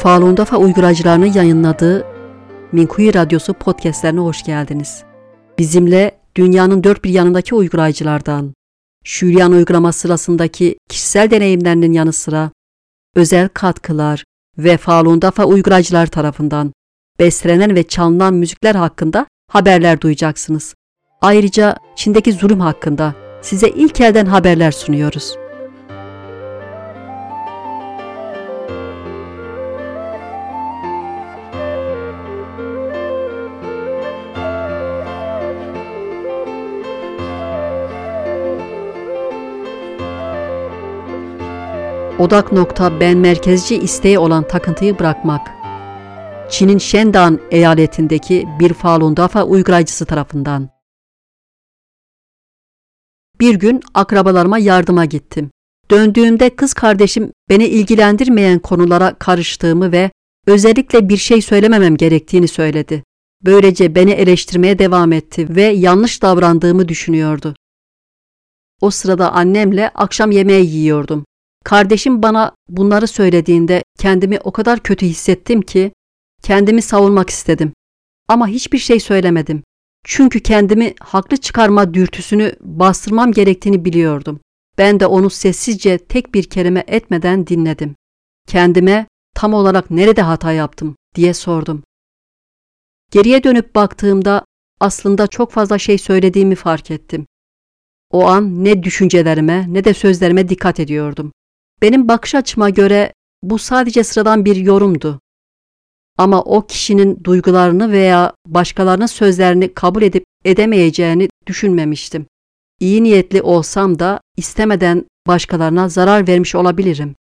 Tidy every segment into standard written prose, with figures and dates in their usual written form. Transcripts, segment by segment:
Falun Dafa uygulayıcılarının yayınladığı Minkuyu Radyosu podcastlerine hoş geldiniz. Bizimle dünyanın dört bir yanındaki uygulayıcılardan, Şurian uygulama sırasındaki kişisel deneyimlerinin yanı sıra özel katkılar ve Falun Dafa uygulayıcılar tarafından bestelenen ve çalınan müzikler hakkında haberler duyacaksınız. Ayrıca Çin'deki zulüm hakkında size ilk elden haberler sunuyoruz. Odak nokta ben merkezci isteği olan takıntıyı bırakmak. Çin'in Shendan eyaletindeki bir Falun Dafa uygulayıcısı tarafından. Bir gün akrabalarıma yardıma gittim. Döndüğümde kız kardeşim beni ilgilendirmeyen konulara karıştığımı ve özellikle bir şey söylememem gerektiğini söyledi. Böylece beni eleştirmeye devam etti ve yanlış davrandığımı düşünüyordu. O sırada annemle akşam yemeği yiyordum. Kardeşim bana bunları söylediğinde kendimi o kadar kötü hissettim ki kendimi savunmak istedim. Ama hiçbir şey söylemedim. Çünkü kendimi haklı çıkarma dürtüsünü bastırmam gerektiğini biliyordum. Ben de onu sessizce tek bir kelime etmeden dinledim. Kendime tam olarak nerede hata yaptım diye sordum. Geriye dönüp baktığımda aslında çok fazla şey söylediğimi fark ettim. O an ne düşüncelerime ne de sözlerime dikkat ediyordum. Benim bakış açıma göre bu sadece sıradan bir yorumdu. Ama o kişinin duygularını veya başkalarının sözlerini kabul edip edemeyeceğini düşünmemiştim. İyi niyetli olsam da istemeden başkalarına zarar vermiş olabilirim.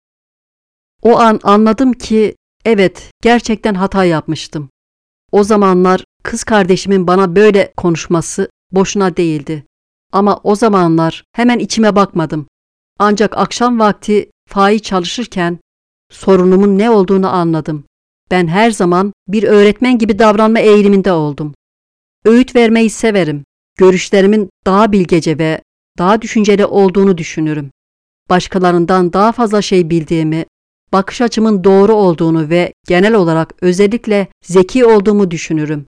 O an anladım ki evet, gerçekten hata yapmıştım. O zamanlar kız kardeşimin bana böyle konuşması boşuna değildi. Ama o zamanlar hemen içime bakmadım. Ancak akşam vakti fail çalışırken sorunumun ne olduğunu anladım. Ben her zaman bir öğretmen gibi davranma eğiliminde oldum. Öğüt vermeyi severim. Görüşlerimin daha bilgece ve daha düşünceli olduğunu düşünürüm. Başkalarından daha fazla şey bildiğimi, bakış açımın doğru olduğunu ve genel olarak özellikle zeki olduğumu düşünürüm.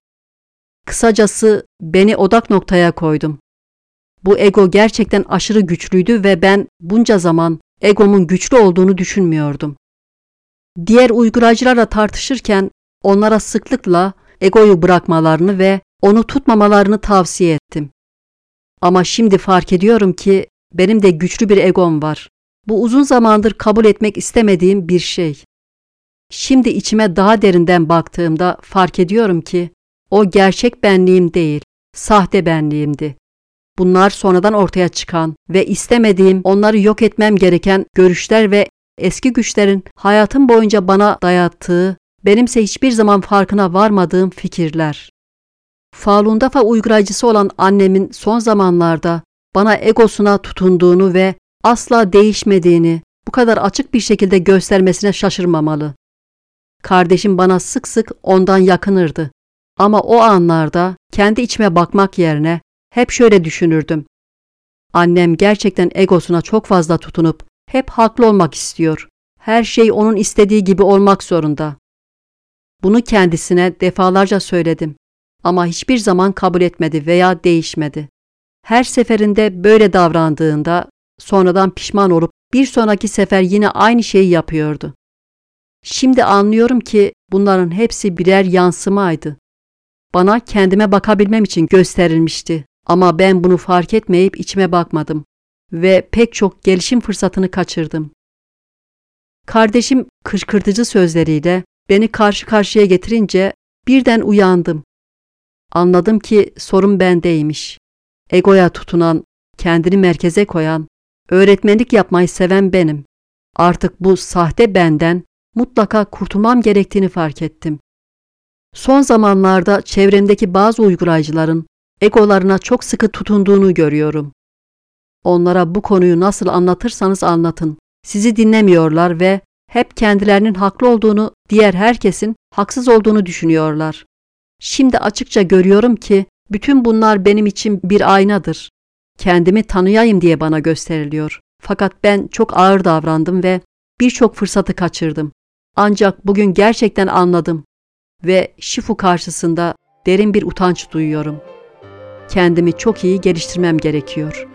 Kısacası beni odak noktaya koydum. Bu ego gerçekten aşırı güçlüydü ve ben bunca zaman egomun güçlü olduğunu düşünmüyordum. Diğer uygulayıcılarla tartışırken onlara sıklıkla egoyu bırakmalarını ve onu tutmamalarını tavsiye ettim. Ama şimdi fark ediyorum ki benim de güçlü bir egom var. Bu uzun zamandır kabul etmek istemediğim bir şey. Şimdi içime daha derinden baktığımda fark ediyorum ki o gerçek benliğim değil, sahte benliğimdi. Bunlar sonradan ortaya çıkan ve istemediğim, onları yok etmem gereken görüşler ve eski güçlerin hayatım boyunca bana dayattığı, benimse hiçbir zaman farkına varmadığım fikirler. Falun Dafa uygulayıcısı olan annemin son zamanlarda bana egosuna tutunduğunu ve asla değişmediğini bu kadar açık bir şekilde göstermesine şaşırmamalı. Kardeşim bana sık sık ondan yakınırdı. Ama o anlarda kendi içime bakmak yerine hep şöyle düşünürdüm. Annem gerçekten egosuna çok fazla tutunup hep haklı olmak istiyor. Her şey onun istediği gibi olmak zorunda. Bunu kendisine defalarca söyledim. Ama hiçbir zaman kabul etmedi veya değişmedi. Her seferinde böyle davrandığında sonradan pişman olup bir sonraki sefer yine aynı şeyi yapıyordu. Şimdi anlıyorum ki bunların hepsi birer yansımaydı. Bana kendime bakabilmem için gösterilmişti. Ama ben bunu fark etmeyip içime bakmadım ve pek çok gelişim fırsatını kaçırdım. Kardeşim kışkırtıcı sözleriyle beni karşı karşıya getirince birden uyandım. Anladım ki sorun bendeymiş. Egoya tutunan, kendini merkeze koyan, öğretmenlik yapmayı seven benim. Artık bu sahte benden mutlaka kurtulmam gerektiğini fark ettim. Son zamanlarda çevremdeki bazı uygulayıcıların egolarına çok sıkı tutunduğunu görüyorum. Onlara bu konuyu nasıl anlatırsanız anlatın, sizi dinlemiyorlar ve hep kendilerinin haklı olduğunu, diğer herkesin haksız olduğunu düşünüyorlar. Şimdi açıkça görüyorum ki bütün bunlar benim için bir aynadır. Kendimi tanıyayım diye bana gösteriliyor. Fakat ben çok ağır davrandım ve birçok fırsatı kaçırdım. Ancak bugün gerçekten anladım ve Shifu karşısında derin bir utanç duyuyorum. Kendimi çok iyi geliştirmem gerekiyor.